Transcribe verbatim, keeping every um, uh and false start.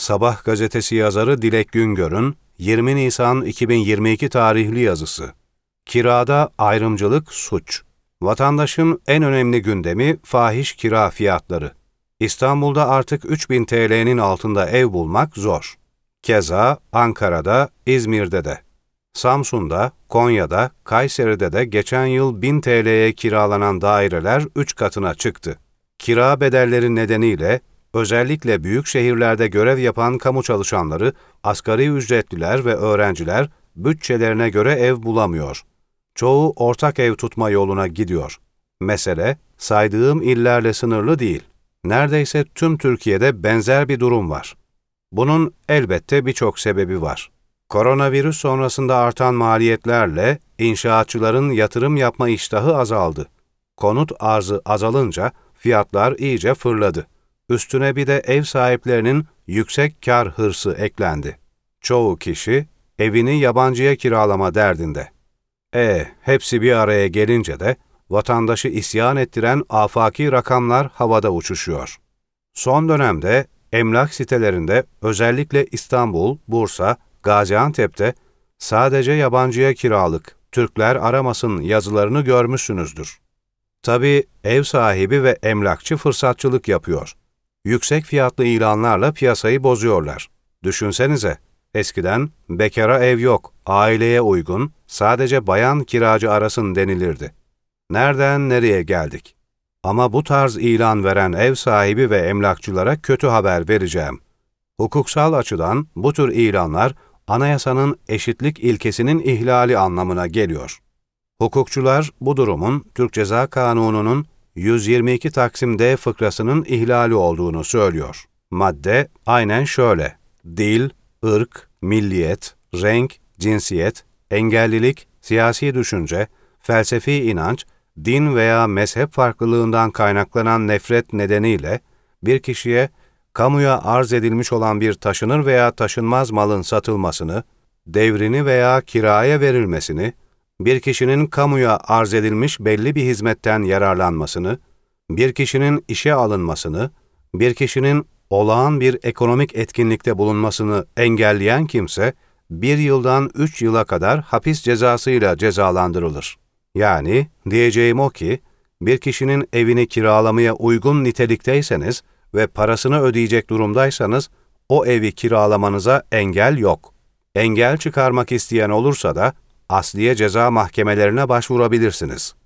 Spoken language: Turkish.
Sabah gazetesi yazarı Dilek Güngör'ün yirmi Nisan iki bin yirmi iki tarihli yazısı. Kirada ayrımcılık suç. Vatandaşın en önemli gündemi fahiş kira fiyatları. İstanbul'da artık üç bin T L'nin altında ev bulmak zor. Keza Ankara'da, İzmir'de de. Samsun'da, Konya'da, Kayseri'de de geçen yıl bin T L'ye kiralanan daireler üç katına çıktı. Kira bedelleri nedeniyle özellikle büyük şehirlerde görev yapan kamu çalışanları, asgari ücretliler ve öğrenciler bütçelerine göre ev bulamıyor. Çoğu ortak ev tutma yoluna gidiyor. Mesele saydığım illerle sınırlı değil. Neredeyse tüm Türkiye'de benzer bir durum var. Bunun elbette birçok sebebi var. Koronavirüs sonrasında artan maliyetlerle inşaatçıların yatırım yapma iştahı azaldı. Konut arzı azalınca fiyatlar iyice fırladı. Üstüne bir de ev sahiplerinin yüksek kar hırsı eklendi. Çoğu kişi evini yabancıya kiralama derdinde. E, hepsi bir araya gelince de vatandaşı isyan ettiren afaki rakamlar havada uçuşuyor. Son dönemde emlak sitelerinde özellikle İstanbul, Bursa, Gaziantep'te sadece yabancıya kiralık, Türkler aramasın yazılarını görmüşsünüzdür. Tabii ev sahibi ve emlakçı fırsatçılık yapıyor. Yüksek fiyatlı ilanlarla piyasayı bozuyorlar. Düşünsenize, eskiden bekara ev yok, aileye uygun, sadece bayan kiracı arasın denilirdi. Nereden nereye geldik? Ama bu tarz ilan veren ev sahibi ve emlakçılara kötü haber vereceğim. Hukuksal açıdan bu tür ilanlar anayasanın eşitlik ilkesinin ihlali anlamına geliyor. Hukukçular bu durumun Türk Ceza Kanunu'nun yüz yirmi iki Taksim D fıkrasının ihlali olduğunu söylüyor. Madde aynen şöyle: dil, ırk, milliyet, renk, cinsiyet, engellilik, siyasi düşünce, felsefi inanç, din veya mezhep farklılığından kaynaklanan nefret nedeniyle bir kişiye kamuya arz edilmiş olan bir taşınır veya taşınmaz malın satılmasını, devrini veya kiraya verilmesini, bir kişinin kamuya arz edilmiş belli bir hizmetten yararlanmasını, bir kişinin işe alınmasını, bir kişinin olağan bir ekonomik etkinlikte bulunmasını engelleyen kimse, bir yıldan üç yıla kadar hapis cezasıyla cezalandırılır. Yani diyeceğim o ki, bir kişinin evini kiralamaya uygun nitelikteyseniz ve parasını ödeyecek durumdaysanız, o evi kiralamanıza engel yok. Engel çıkarmak isteyen olursa da, asliye ceza mahkemelerine başvurabilirsiniz.